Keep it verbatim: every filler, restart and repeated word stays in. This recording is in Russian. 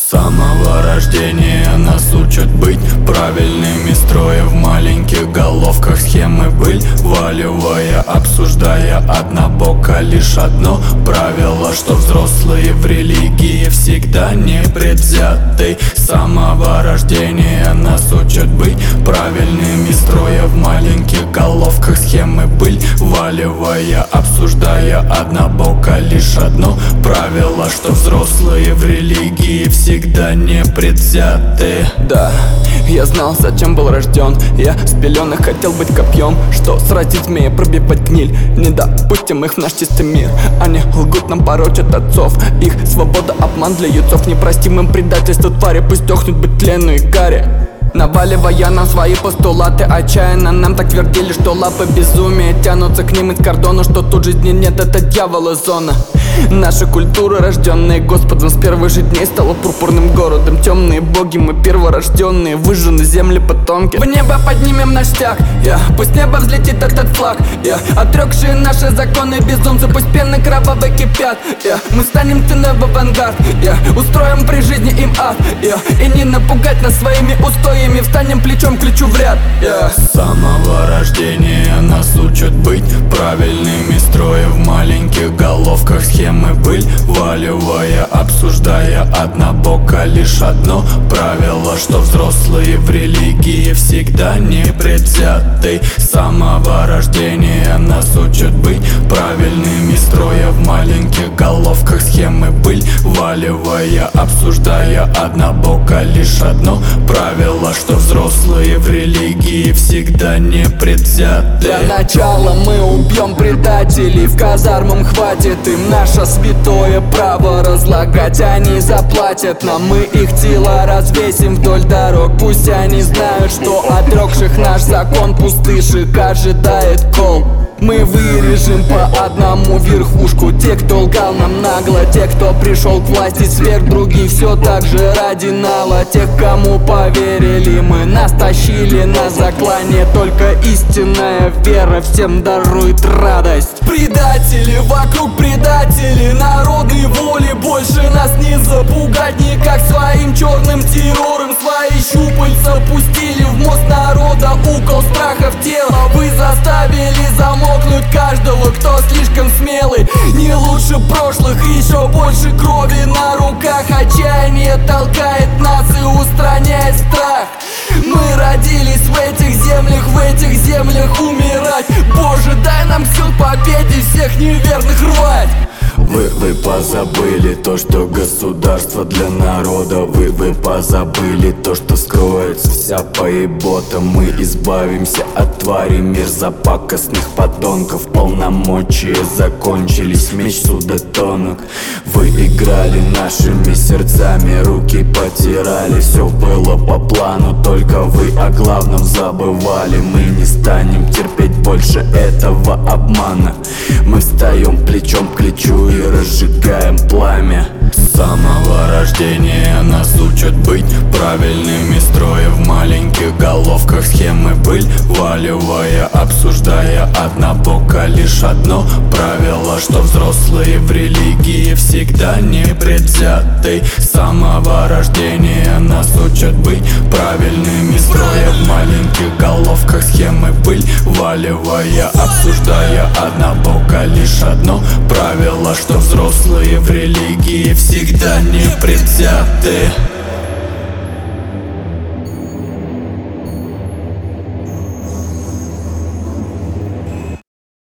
С самого рождения нас учат быть правильными, строя в маленьких головках схемы быль, валивая, обсуждая однобоко лишь одно правило, что взрослые в религии всегда непредвзяты. С самого рождения нас учат быть правильными, строя в маленьких головках схемы быль, валивая, обсуждая однобоко лишь одно правило, что взрослые в религии всегда непредвзяты. Да, я знал, зачем был рожден. Я с пеленок хотел быть копьем, что сразить змея, пробивать гниль. Не допустим их в наш чистый мир. Они лгут нам, порочат отцов. Их свобода, обман для юцов. Непростимым предательство твари, пусть дохнут быть тлену и каре. Наваливая нам свои постулаты, отчаянно нам так твердили, что лапы безумия тянутся к ним из кордона, что тут жизни нет, это дьявола зона. Наша культура, рожденная Господом с первых же дней, стала пурпурным городом. Темные боги, мы перворожденные, выжжены земли потомки. В небо поднимем наш стяг, yeah. Пусть небо взлетит этот флаг, yeah. Отрекшие наши законы безумцы, пусть пены кровавые кипят, yeah. Мы станем ценой в авангард, yeah. Устроим при жизни им ад, yeah. И не напугать нас своими устоями, встанем плечом к плечу в ряд, yeah. С самого рождения нас учат быть правильными, строя в маленьких головках схемы быль, валивая, обсуждая однобоко лишь одно правило, что взрослые в религии всегда непредвзяты. С самого рождения нас учат быть правильными, строя в маленьких головках схемы быль, валивая, обсуждая однобоко лишь одно правило, что взрослые в религии всегда непредвзяты. Для начала мы убьем предателей, в казармам хватит им наше святое право разлагать. Они заплатят нам, мы их тела развесим вдоль дорог. Пусть они знают, что отрекших наш закон пустышек ожидает кол. Мы вырежем по одному верхушку, те, кто лгал нам нагло, те, кто пришел к власти сверх других, все так же ради нала. Тех, кому поверили мы, нас тащили на заклание, только истинная вера всем дарует радость. Предатели, вокруг предатели, народной воли больше нас не запугать никак. Своим черным террором свои щупальца пустили в мозг народа, укол страха в тело. Вы заставили замокнуть каждого, кто слишком смелый. Не лучше прошлых, еще больше крови на руках. Отчаяние толкает нас и устраняет страх. Мы родились в этих землях, в этих землях умирать. Боже, дай нам сил победе всех неверных рвать. Вы, вы позабыли то, что государство для народа. Вы, вы позабыли то, что скроется вся поебота. Мы избавимся от тварей мерзопакостных подонков. Полномочия закончились, меч судотонок. Вы играли нашими сердцами, руки потирали. Все было по плану, только вы о главном забывали. Мы не станем терпеть больше этого обмана. Мы встаем плечом к плечу и разжигаем пламя. С самого рождения нас учат быть правильными, строя в маленьких головках схемы быль, валивая, обсуждая однобоко лишь одно правило, что взрослые в религии всегда непредвзяты. С самого рождения нас учат быть правильными, строя в маленьких головках схемы быль, валивая, обсуждая однобоко лишь одно правило, что взрослые в религии всегда непредвзяты.